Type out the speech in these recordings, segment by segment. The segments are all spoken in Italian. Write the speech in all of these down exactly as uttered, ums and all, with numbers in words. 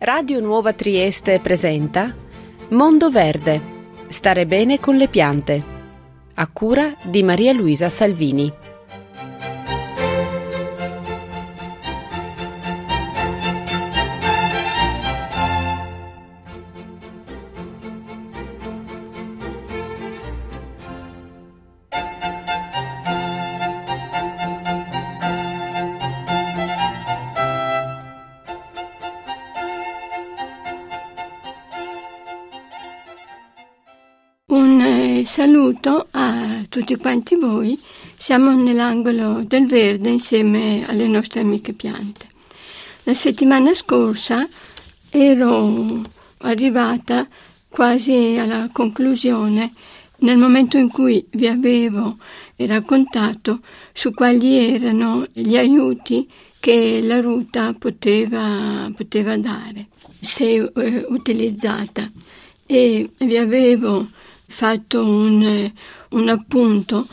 Radio Nuova Trieste presenta Mondo Verde. Stare bene con le piante. A cura di Maria Luisa Salvini. Un saluto a tutti quanti voi. Siamo nell'angolo del verde insieme alle nostre amiche piante. La settimana scorsa ero arrivata quasi alla conclusione nel momento in cui vi avevo raccontato su quali erano gli aiuti che la ruta poteva, poteva dare se eh, utilizzata, e vi avevo fatto un, un appunto,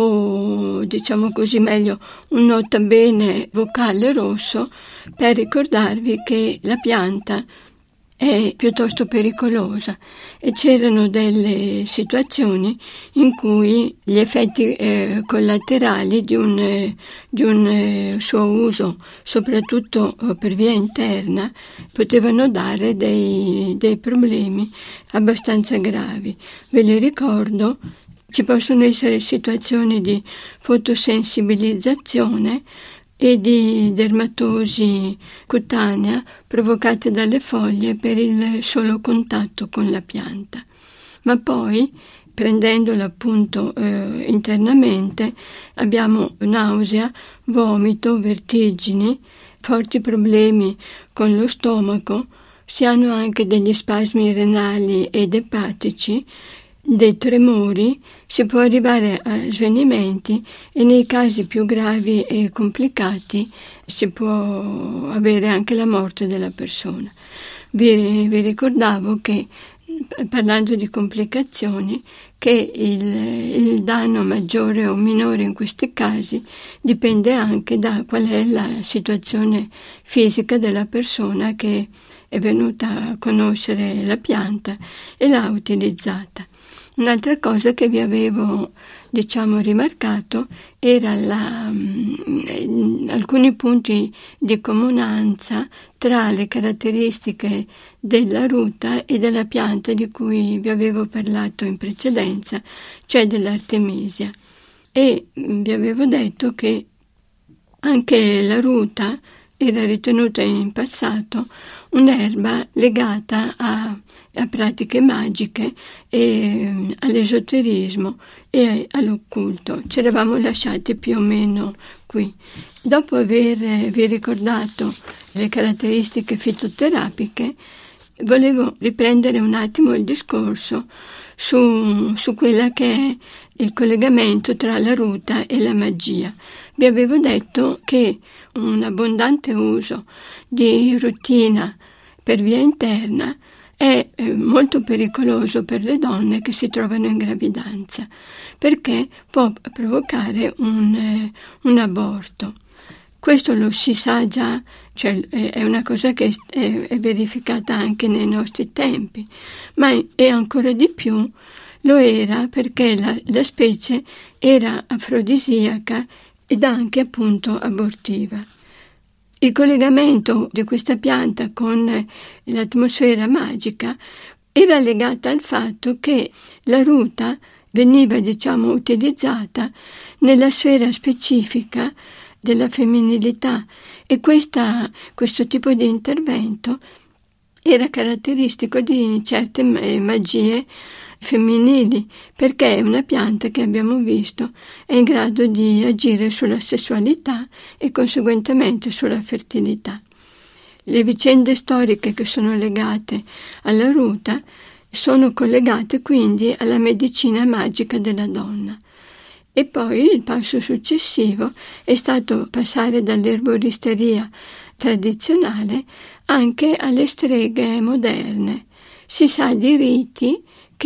o diciamo così meglio, un nota bene vocale rosso per ricordarvi che la pianta è piuttosto pericolosa e c'erano delle situazioni in cui gli effetti eh, collaterali di un, eh, di un eh, suo uso, soprattutto eh, per via interna, potevano dare dei, dei problemi abbastanza gravi. Ve li ricordo. Ci possono essere situazioni di fotosensibilizzazione e di dermatosi cutanea provocate dalle foglie per il solo contatto con la pianta. Ma poi, prendendola appunto eh, internamente, abbiamo nausea, vomito, vertigini, forti problemi con lo stomaco, si hanno anche degli spasmi renali ed epatici, dei tremori, si può arrivare a svenimenti e nei casi più gravi e complicati si può avere anche la morte della persona. Vi, vi ricordavo che, parlando di complicazioni, che il, il danno maggiore o minore in questi casi dipende anche da qual è la situazione fisica della persona che è venuta a conoscere la pianta e l'ha utilizzata. Un'altra cosa che vi avevo, diciamo, rimarcato era la, mh, alcuni punti di comunanza tra le caratteristiche della ruta e della pianta di cui vi avevo parlato in precedenza, cioè dell'artemisia. E vi avevo detto che anche la ruta era ritenuta in passato un'erba legata a, a pratiche magiche e all'esoterismo e all'occulto. Ci eravamo lasciati più o meno qui. Dopo avervi ricordato le caratteristiche fitoterapiche, volevo riprendere un attimo il discorso su, su quella che è il collegamento tra la ruta e la magia. Vi avevo detto che un abbondante uso di rutina per via interna è eh, molto pericoloso per le donne che si trovano in gravidanza, perché può provocare un, eh, un aborto. Questo lo si sa già, cioè è una cosa che è, è verificata anche nei nostri tempi, ma è ancora di più lo era perché la, la specie era afrodisiaca ed anche appunto abortiva. Il collegamento di questa pianta con l'atmosfera magica era legata al fatto che la ruta veniva, diciamo, utilizzata nella sfera specifica della femminilità, e questa, questo tipo di intervento era caratteristico di certe magie femminili, perché è una pianta che abbiamo visto è in grado di agire sulla sessualità e conseguentemente sulla fertilità. Le vicende storiche che sono legate alla ruta sono collegate quindi alla medicina magica della donna. E poi il passo successivo è stato passare dall'erboristeria tradizionale anche alle streghe moderne. Si sa di riti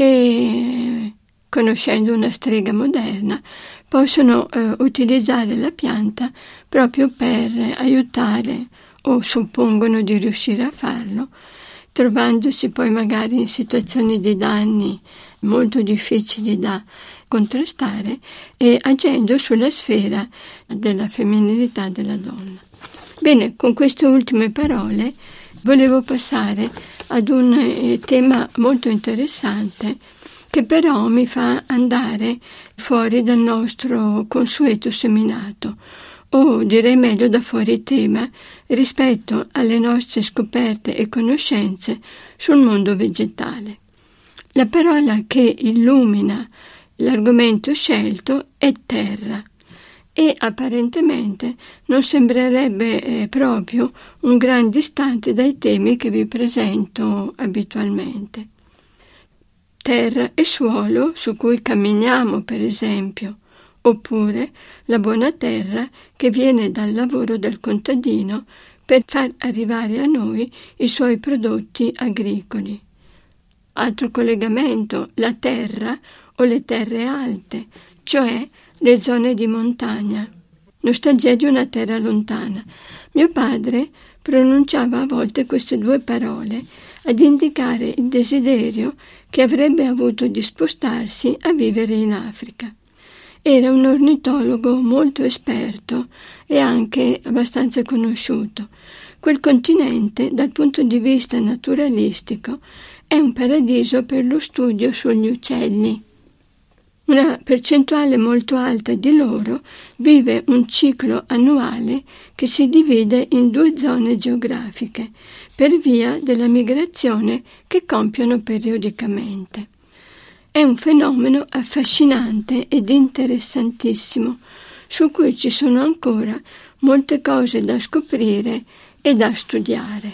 che, conoscendo una strega moderna, possono eh, utilizzare la pianta proprio per aiutare, o suppongono di riuscire a farlo, trovandosi poi magari in situazioni di danni molto difficili da contrastare e agendo sulla sfera della femminilità della donna. Bene, con queste ultime parole volevo passare ad un eh, tema molto interessante che però mi fa andare fuori dal nostro consueto seminato, o direi meglio da fuori tema rispetto alle nostre scoperte e conoscenze sul mondo vegetale. La parola che illumina l'argomento scelto è terra e apparentemente non sembrerebbe eh, proprio un gran distante dai temi che vi presento abitualmente. Terra e suolo su cui camminiamo, per esempio, oppure la buona terra che viene dal lavoro del contadino per far arrivare a noi i suoi prodotti agricoli. Altro collegamento, la terra o le terre alte, cioè le zone di montagna. Nostalgia di una terra lontana. Mio padre pronunciava a volte queste due parole ad indicare il desiderio che avrebbe avuto di spostarsi a vivere in Africa. Era un ornitologo molto esperto e anche abbastanza conosciuto. Quel continente, dal punto di vista naturalistico, è un paradiso per lo studio sugli uccelli. Una percentuale molto alta di loro vive un ciclo annuale che si divide in due zone geografiche per via della migrazione che compiono periodicamente. È un fenomeno affascinante ed interessantissimo, su cui ci sono ancora molte cose da scoprire e da studiare.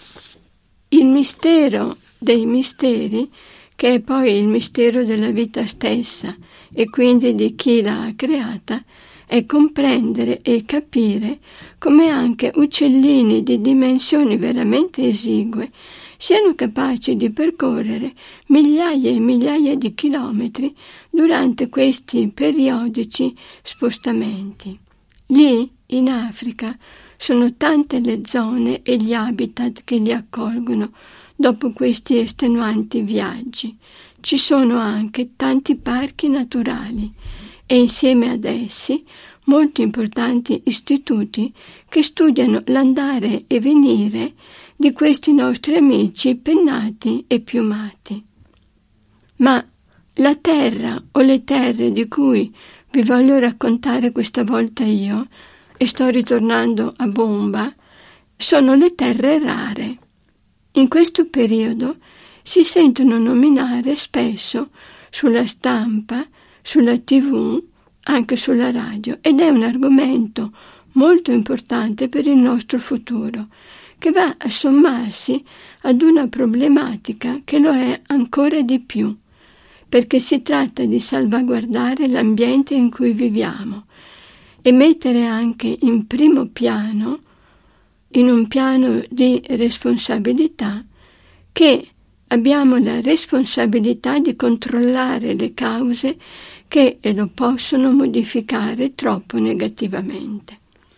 Il mistero dei misteri, che è poi il mistero della vita stessa e quindi di chi l'ha creata, è comprendere e capire come anche uccellini di dimensioni veramente esigue siano capaci di percorrere migliaia e migliaia di chilometri durante questi periodici spostamenti. Lì, in Africa, sono tante le zone e gli habitat che li accolgono dopo questi estenuanti viaggi. Ci sono anche tanti parchi naturali e insieme ad essi molti importanti istituti che studiano l'andare e venire di questi nostri amici pennati e piumati. Ma la terra o le terre di cui vi voglio raccontare questa volta io, e sto ritornando a bomba, sono le terre rare. In questo periodo si sentono nominare spesso sulla stampa, sulla tivù, anche sulla radio, ed è un argomento molto importante per il nostro futuro, che va a sommarsi ad una problematica che lo è ancora di più, perché si tratta di salvaguardare l'ambiente in cui viviamo e mettere anche in primo piano, in un piano di responsabilità, che abbiamo la responsabilità di controllare le cause che lo possono modificare troppo negativamente.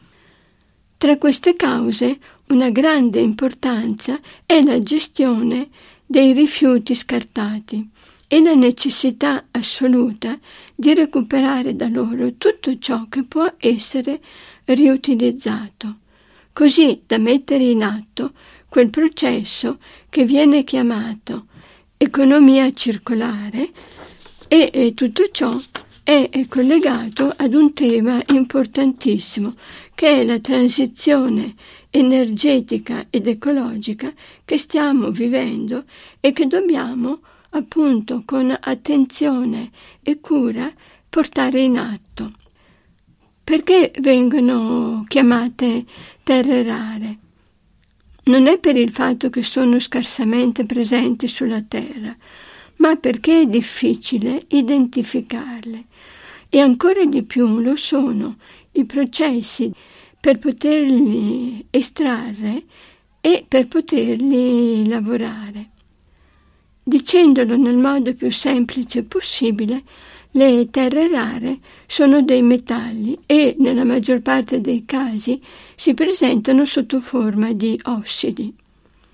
Tra queste cause, una grande importanza è la gestione dei rifiuti scartati e la necessità assoluta di recuperare da loro tutto ciò che può essere riutilizzato, così da mettere in atto quel processo che viene chiamato economia circolare e, e tutto ciò è, è collegato ad un tema importantissimo che è la transizione energetica ed ecologica che stiamo vivendo e che dobbiamo appunto con attenzione e cura portare in atto. Perché vengono chiamate terre rare? Non è per il fatto che sono scarsamente presenti sulla terra, ma perché è difficile identificarle e ancora di più lo sono i processi per poterli estrarre e per poterli lavorare. Dicendolo nel modo più semplice possibile, le terre rare sono dei metalli e nella maggior parte dei casi si presentano sotto forma di ossidi.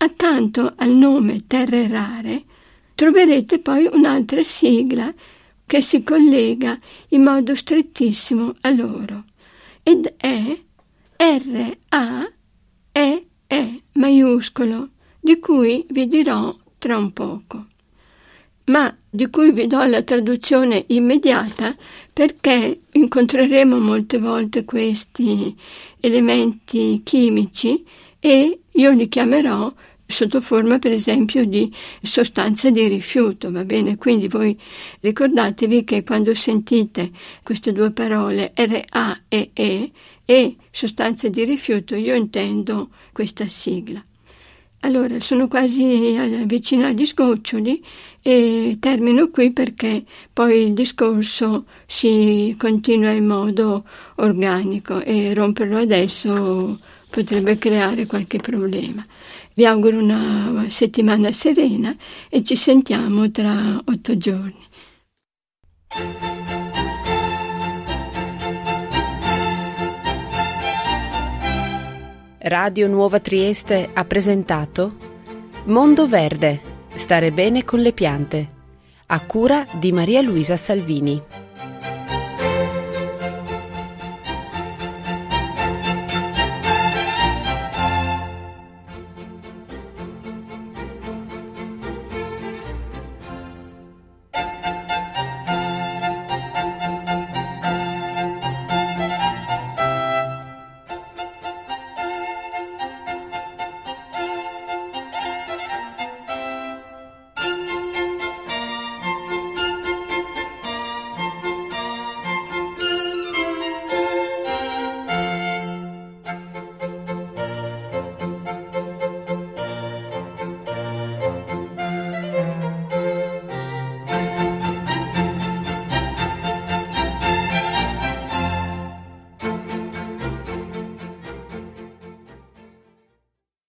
accanto al nome Terre Rare troverete poi un'altra sigla che si collega in modo strettissimo a loro ed è R A E E maiuscolo, di cui vi dirò tra un poco, ma di cui vi do la traduzione immediata perché incontreremo molte volte questi elementi chimici e io li chiamerò sotto forma per esempio di sostanza di rifiuto, va bene? Quindi voi ricordatevi che quando sentite queste due parole R A E E e sostanza di rifiuto io intendo questa sigla. Allora, sono quasi vicino agli sgoccioli e termino qui perché poi il discorso si continua in modo organico e romperlo adesso potrebbe creare qualche problema. Vi auguro una settimana serena e ci sentiamo tra otto giorni. Radio Nuova Trieste ha presentato Mondo Verde, stare bene con le piante, a cura di Maria Luisa Salvini.